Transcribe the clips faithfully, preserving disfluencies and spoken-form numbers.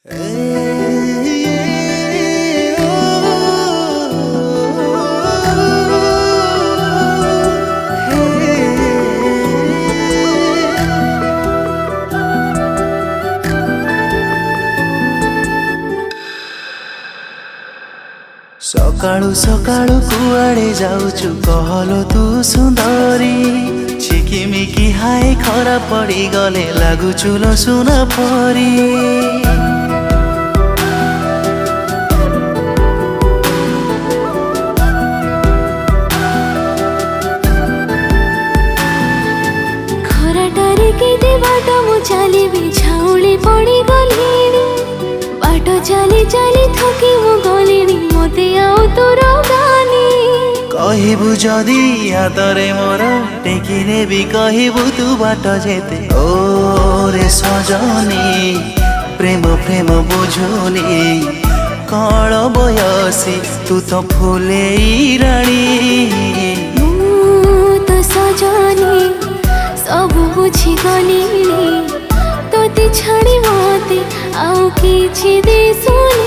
सकाळु सकाळु कुआडे जाऊछु कहलो तू सुंदरी छिकिमिकी हाय खरा पड़ी गले लागुछु लो सुना परी खराटारे केते बाटो मु चाली बिछाउली पड़ी गलिनी बाटो चाली चाली थकी मु गलिनी मते आउ तोर गानी कहबु जदी हातरे मोर टेकिने भी कहबु तू बाट जेते ओ रे सजनी प्रेम प्रेम बुझुनी कळ बयसी तू तो फुले राणी मु तो सजनी सब बुझी गलिनी तोते छाड़ी मते आउ किछि दिसुनी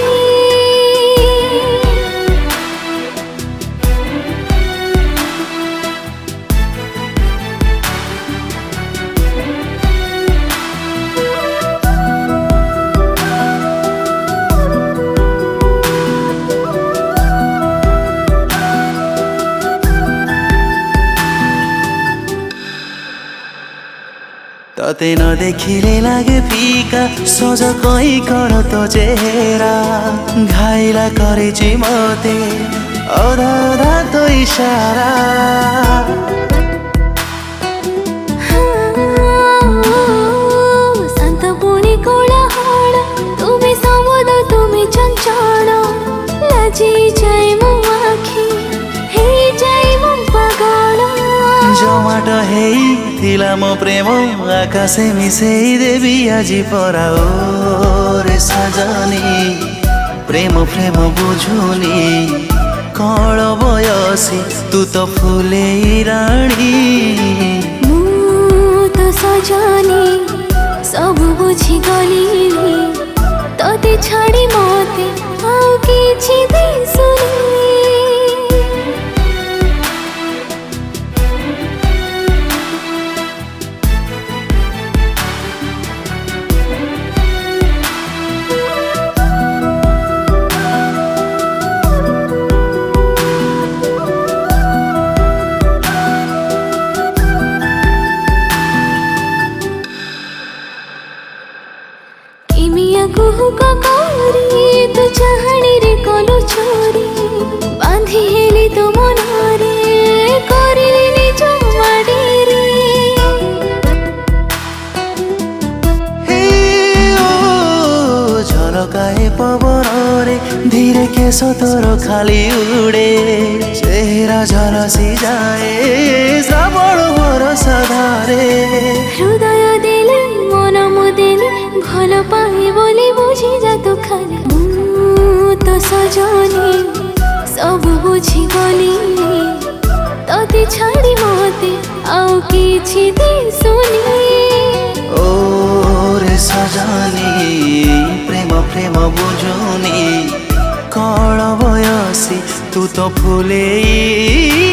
तते न देखिले लागे फीका सोझ कहीं कण तो चेहरा घाइला करेछि मते अधा अधा तो इशारा शांत पुणी कोलाहल तुमे समद तुमे चंचल लाजी जाए मो आखि हे जाए मो पागल जमाट हेई थिला मो प्रेम आकाशे मिसेई देवी आजी पराओ रे सजनी प्रेम प्रेम बुझुनी कळ बयसी तू तो फुले राणी मु तो सजनी सब बुझी गलिनी तोते छाड़ी मते आउ किछि दिसुनी कुहुका करी तू चाहणी रे कलु चोरी बांधी हेली तो मनरे करिली निज माडीरे हे ओ झलकाए पवन रे धीरे केस तोर खाली उड़े चेहरा झलसी जाए श्रावण बरसा धारे हृदय देले मन मुदेले भल पाए बोली बुझी जा तू खाली मु तो सजनी सब बुझी गलिनी तोते छाड़ी मते आउ किछि दिसुनी ओ रे सजनी प्रेम प्रेम बुझुनी कळ बयसी तू तो फुले